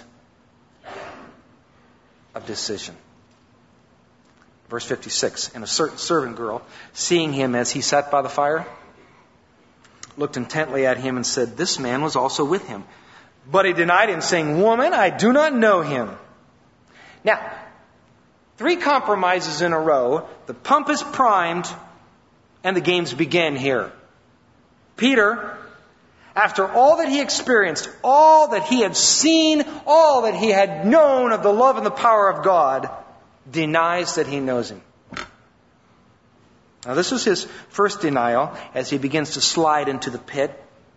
of decision. Verse 56. And a certain servant girl, seeing him as he sat by the fire, looked intently at him and said, "This man was also with him." But he denied him, saying, "Woman, I do not know him." Now, 3 compromises in a row. The pump is primed, and the games begin here. Peter, after all that he experienced, all that he had seen, all that he had known of the love and the power of God, denies that he knows Him. Now, this is his first denial as he begins to slide into the pit.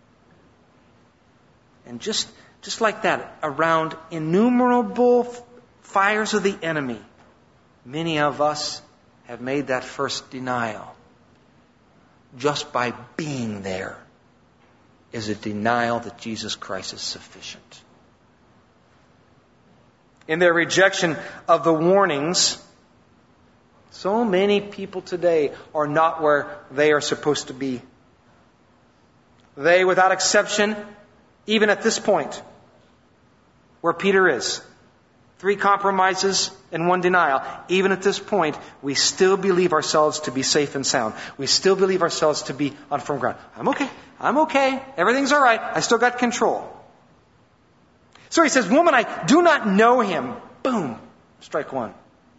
And just like that, around innumerable fires of the enemy, many of us have made that first denial. Just by being there is a denial that Jesus Christ is sufficient. In their rejection of the warnings, so many people today are not where they are supposed to be. They, without exception, even at this point, where Peter is, 3 compromises and 1 denial. Even at this point, we still believe ourselves to be safe and sound. We still believe ourselves to be on firm ground. I'm okay. Everything's all right. I still got control. So he says, "Woman, I do not know him." Boom. Strike 1.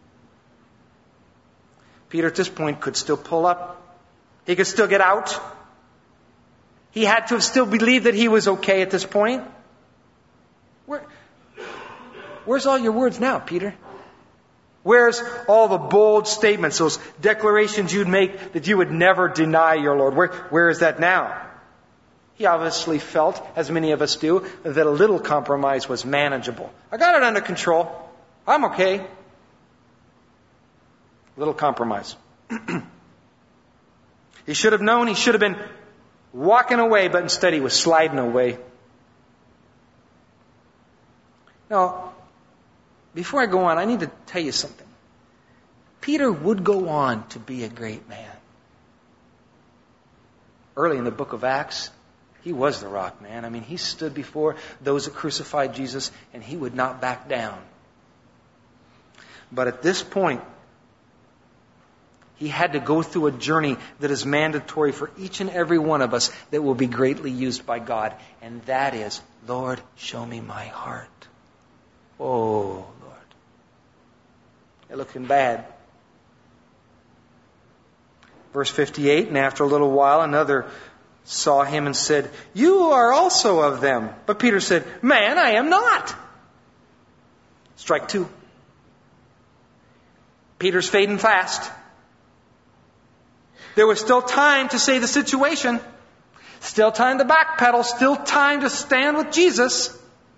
Peter at this point could still pull up. He could still get out. He had to have still believed that he was okay at this point. Where's all your words now, Peter? Where's all the bold statements, those declarations you'd make that you would never deny your Lord? Where is that now? He obviously felt, as many of us do, that a little compromise was manageable. I got it under control. I'm okay. Little compromise. He should have known. He should have been walking away, but instead he was sliding away. Now, before I go on, I need to tell you something. Peter would go on to be a great man. Early in the book of Acts, he was the rock man. I mean, he stood before those that crucified Jesus, and he would not back down. But at this point, he had to go through a journey that is mandatory for each and every one of us that will be greatly used by God. And that is, Lord, show me my heart. Oh, Lord. They're looking bad. Verse 58, and after a little while, another saw him and said, "You are also of them." But Peter said, "Man, I am not." Strike 2. Peter's fading fast. There was still time to save the situation. Still time to backpedal. Still time to stand with Jesus.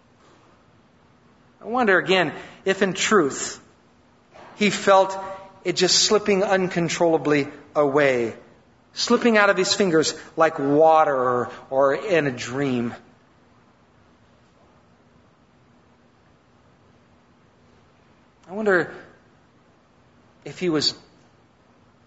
I wonder again if in truth he felt it just slipping uncontrollably away, slipping out of his fingers like water or in a dream. I wonder if he was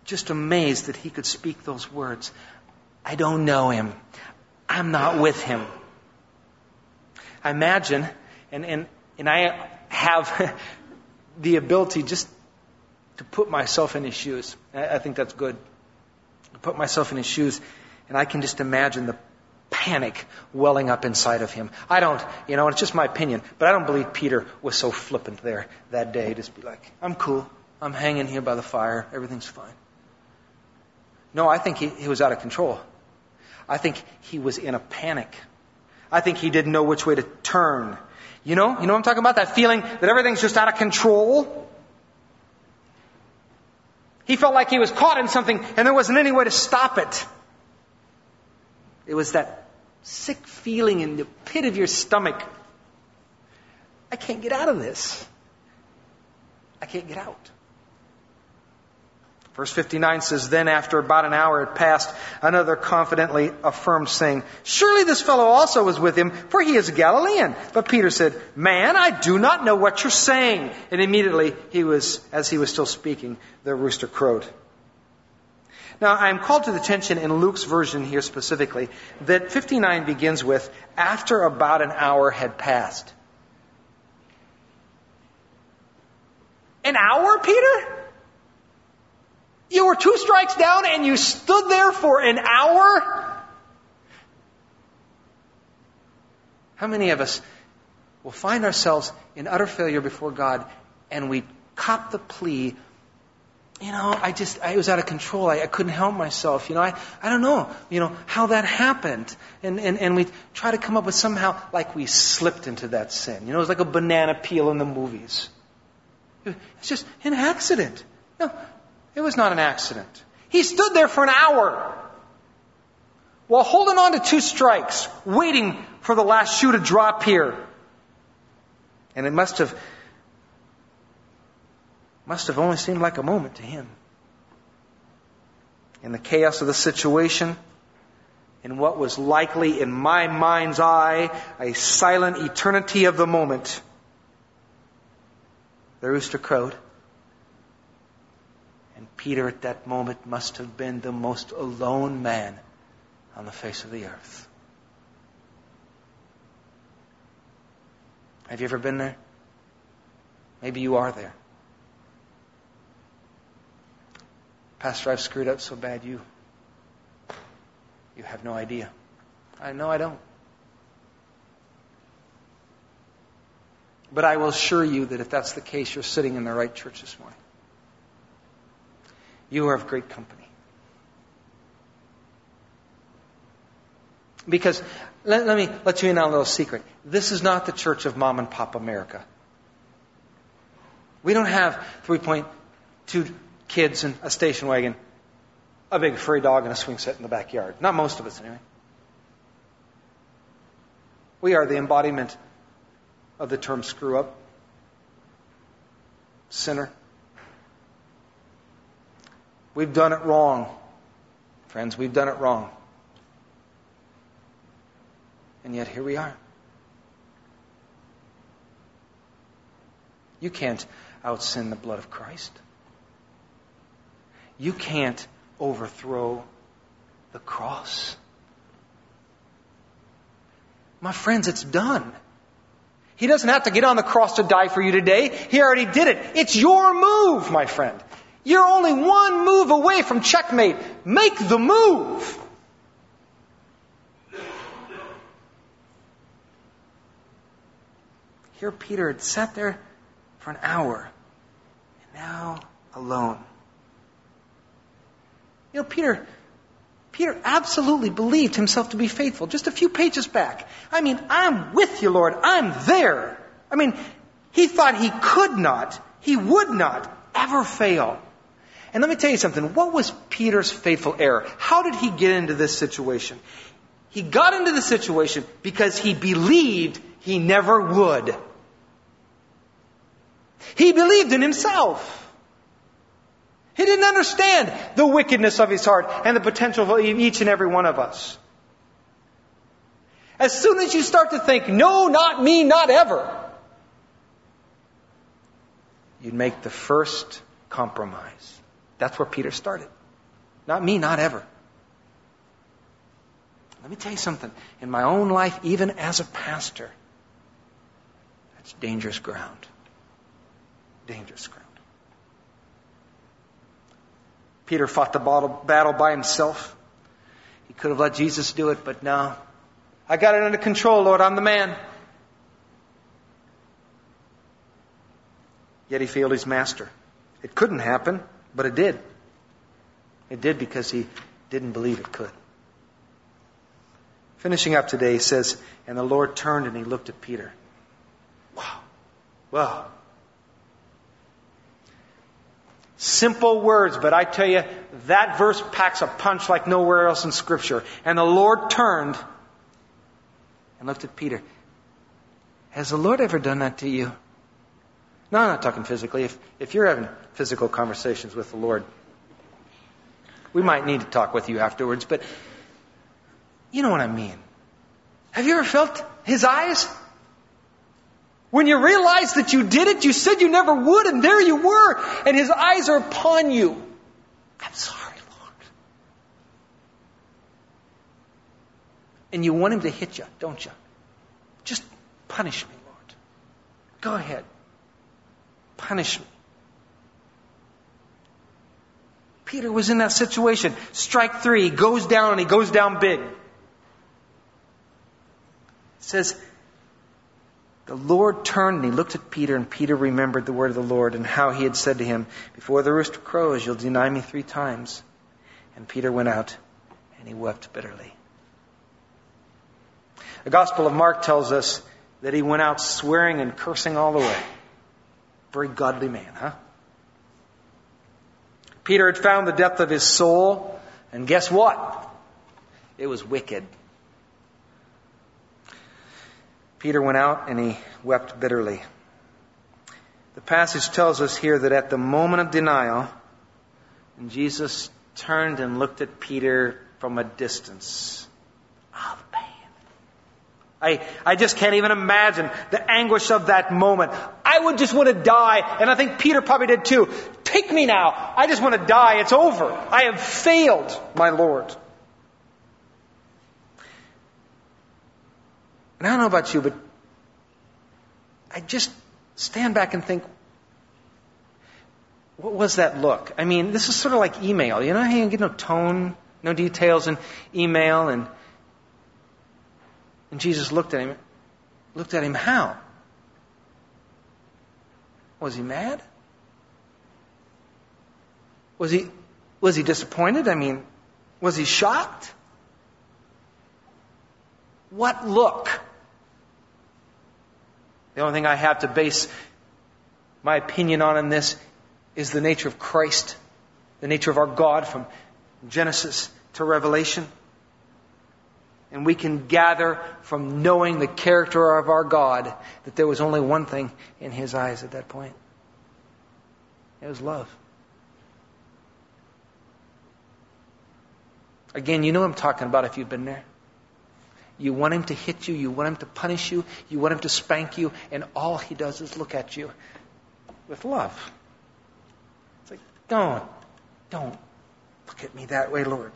just amazed that he could speak those words. I don't know him. I'm not with him. I imagine, and I have the ability just to put myself in his shoes. I think that's good. To put myself in his shoes, and I can just imagine the panic welling up inside of him. I don't, it's just my opinion, but I don't believe Peter was so flippant there that day. Just be like, I'm cool. I'm hanging here by the fire. Everything's fine. No, I think he was out of control. I think he was in a panic. I think he didn't know which way to turn. You know what I'm talking about? That feeling that everything's just out of control. He felt like he was caught in something and there wasn't any way to stop it. It was that sick feeling in the pit of your stomach. I can't get out of this. I can't get out. Verse 59 says, then after about an hour had passed, another confidently affirmed, saying, surely this fellow also was with him, for he is a Galilean. But Peter said, man, I do not know what you're saying. And immediately as he was still speaking, the rooster crowed. Now, I'm called to the attention in Luke's version here specifically that 59 begins with, after about an hour had passed. An hour, Peter? You were 2 strikes down and you stood there for an hour? How many of us will find ourselves in utter failure before God and we cop the plea, I was out of control. I couldn't help myself. I don't know, how that happened. And we try to come up with somehow like we slipped into that sin. It was like a banana peel in the movies. It's just an accident. No, it was not an accident. He stood there for an hour while holding on to 2 strikes, waiting for the last shoe to drop here. And it must have only seemed like a moment to him. In the chaos of the situation, in what was likely, in my mind's eye, a silent eternity of the moment, the rooster crowed. And Peter at that moment must have been the most alone man on the face of the earth. Have you ever been there? Maybe you are there. Pastor, I've screwed up so bad you have no idea. I know I don't. But I will assure you that if that's the case, you're sitting in the right church this morning. You are of great company. Because, let me let you in on a little secret. This is not the church of Mom and Pop America. We don't have 3.2 kids and a station wagon, a big furry dog and a swing set in the backyard. Not most of us, anyway. We are the embodiment of the term screw up, sinner. We've done it wrong. Friends, we've done it wrong. And yet here we are. You can't out-sin the blood of Christ. You can't overthrow the cross. My friends, it's done. He doesn't have to get on the cross to die for you today. He already did it. It's your move, my friend. You're only one move away from checkmate. Make the move. Here Peter had sat there for an hour, and now alone. Peter absolutely believed himself to be faithful just a few pages back. I'm with you, Lord. I'm there. He thought he would not ever fail. And let me tell you something. What was Peter's fateful error? How did he get into this situation? He got into the situation because he believed he never would. He believed in himself. He didn't understand the wickedness of his heart and the potential for each and every one of us. As soon as you start to think, no, not me, not ever, you'd make the first compromise. That's where Peter started. Not me, not ever. Let me tell you something. In my own life, even as a pastor, that's dangerous ground. Dangerous ground. Peter fought the battle by himself. He could have let Jesus do it, but no. I got it under control, Lord. I'm the man. Yet he failed his master. It couldn't happen, but it did. It did because he didn't believe it could. Finishing up today, he says, and the Lord turned and he looked at Peter. Wow. Wow. Simple words, but I tell you, that verse packs a punch like nowhere else in Scripture. And the Lord turned and looked at Peter. Has the Lord ever done that to you? No, I'm not talking physically. If you're having physical conversations with the Lord, we might need to talk with you afterwards, but you know what I mean. Have you ever felt His eyes? When you realized that you did it, you said you never would, and there you were, and His eyes are upon you. I'm sorry, Lord. And you want Him to hit you, don't you? Just punish me, Lord. Go ahead. Punish me. Peter was in that situation. Strike three. He goes down, and he goes down big. It says, the Lord turned and he looked at Peter, and Peter remembered the word of the Lord and how he had said to him, before the rooster crows, you'll deny me 3 times. And Peter went out and he wept bitterly. The Gospel of Mark tells us that he went out swearing and cursing all the way. Very godly man, huh? Peter had found the depth of his soul, and guess what? It was wicked. Peter went out and he wept bitterly. The passage tells us here that at the moment of denial, Jesus turned and looked at Peter from a distance. Oh, man. I just can't even imagine the anguish of that moment. I would just want to die, and I think Peter probably did too. Take me now. I just want to die. It's over. I have failed, my Lord. And I don't know about you, but I just stand back and think, what was that look? I mean, this is sort of like email. You know how you get no tone, no details in email? And Jesus looked at him. Looked at him how? Was he mad? Was he disappointed? I mean, was he shocked? What look? The only thing I have to base my opinion on in this is the nature of Christ, the nature of our God from Genesis to Revelation. And we can gather from knowing the character of our God that there was only one thing in His eyes at that point. It was love. Again, you know what I'm talking about if you've been there. You want Him to hit you. You want Him to punish you. You want Him to spank you. And all He does is look at you with love. It's like, don't look at me that way, Lord.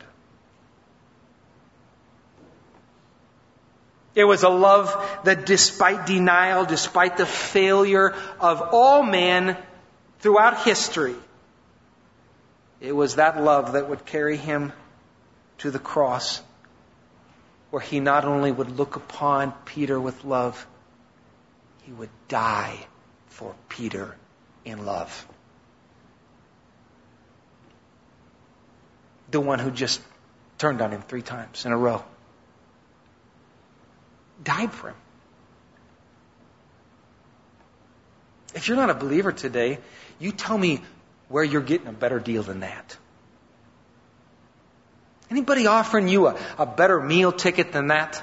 It was a love that despite denial, despite the failure of all men throughout history, it was that love that would carry Him to the cross, where He not only would look upon Peter with love, He would die for Peter in love. The one who just turned on Him 3 times in a row. Died for Him. If you're not a believer today, you tell me where you're getting a better deal than that. Anybody offering you a better meal ticket than that?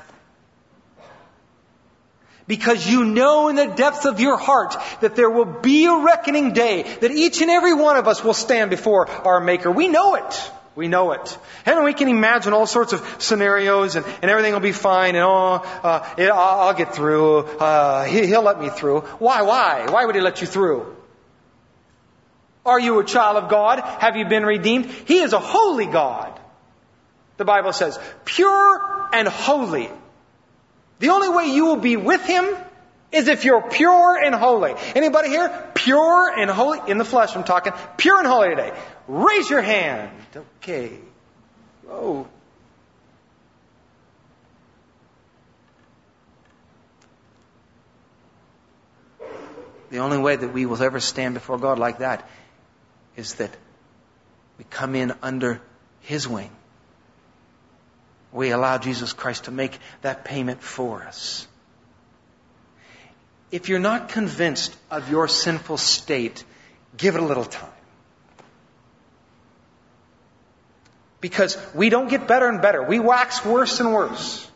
Because you know in the depths of your heart that there will be a reckoning day, that each and every one of us will stand before our Maker. We know it. We know it. And we can imagine all sorts of scenarios and everything will be fine and I'll get through. He'll let me through. Why? Why would He let you through? Are you a child of God? Have you been redeemed? He is a holy God. The Bible says, pure and holy. The only way you will be with Him is if you're pure and holy. Anybody here? Pure and holy? In the flesh I'm talking. Pure and holy today. Raise your hand. Okay. Whoa. The only way that we will ever stand before God like that is that we come in under His wing. We allow Jesus Christ to make that payment for us. If you're not convinced of your sinful state, give it a little time. Because we don't get better and better. We wax worse and worse.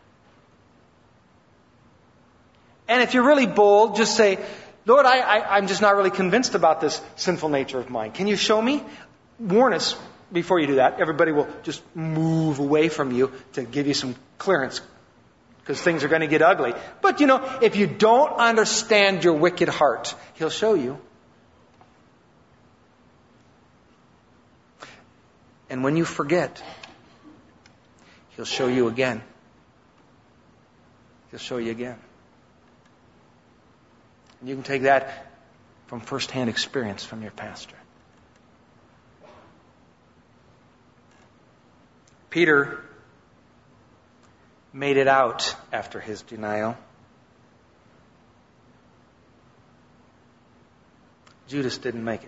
And if you're really bold, just say, Lord, I'm just not really convinced about this sinful nature of mine. Can you show me? Warn us before you do that. Everybody will just move away from you to give you some clearance, because things are going to get ugly. But if you don't understand your wicked heart, He'll show you. And when you forget, He'll show you again. He'll show you again. And you can take that from first-hand experience from your pastor. Peter made it out after his denial. Judas didn't make it.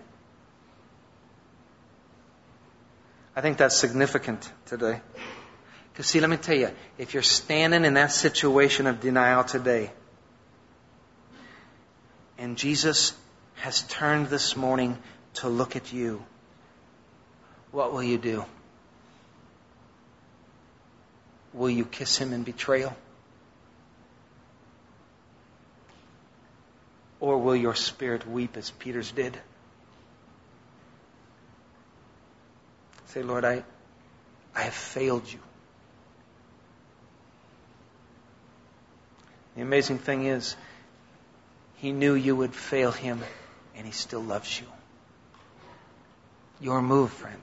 I think that's significant today. Because see, let me tell you, if you're standing in that situation of denial today, and Jesus has turned this morning to look at you, what will you do? Will you kiss Him in betrayal? Or will your spirit weep as Peter's did? Say, Lord, I have failed you. The amazing thing is, He knew you would fail Him, and He still loves you. Your move, friend.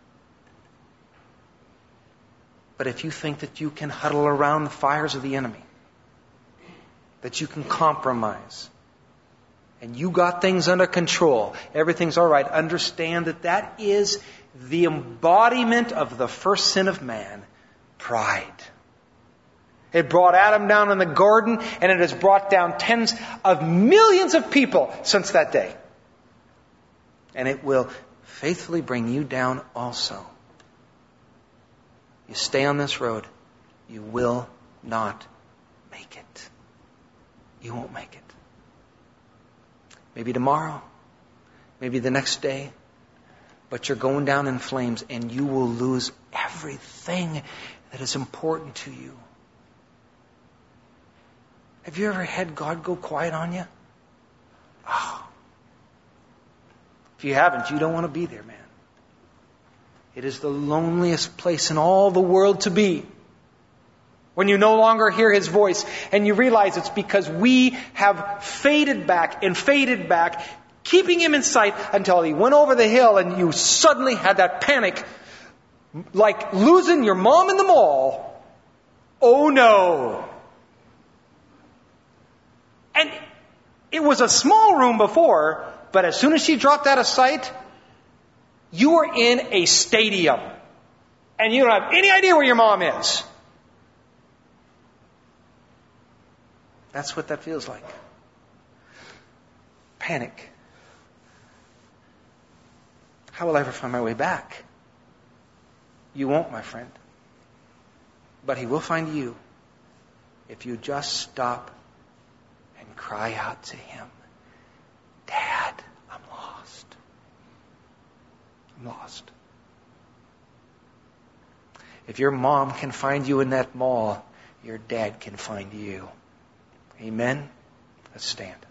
But if you think that you can huddle around the fires of the enemy, that you can compromise, and you got things under control, everything's all right, understand that that is the embodiment of the first sin of man, pride. It brought Adam down in the garden, and it has brought down tens of millions of people since that day. And it will faithfully bring you down also. You stay on this road, you will not make it. You won't make it. Maybe tomorrow, maybe the next day, but you're going down in flames, and you will lose everything that is important to you. Have you ever had God go quiet on you? Oh. If you haven't, you don't want to be there, man. It is the loneliest place in all the world to be. When you no longer hear His voice, and you realize it's because we have faded back, keeping Him in sight until He went over the hill, and you suddenly had that panic, like losing your mom in the mall. Oh no! And it was a small room before, but as soon as she dropped out of sight, you were in a stadium. And you don't have any idea where your mom is. That's what that feels like. Panic. How will I ever find my way back? You won't, my friend. But He will find you if you just stop and cry out to Him. Dad, I'm lost. I'm lost. If your mom can find you in that mall, your dad can find you. Amen? Let's stand.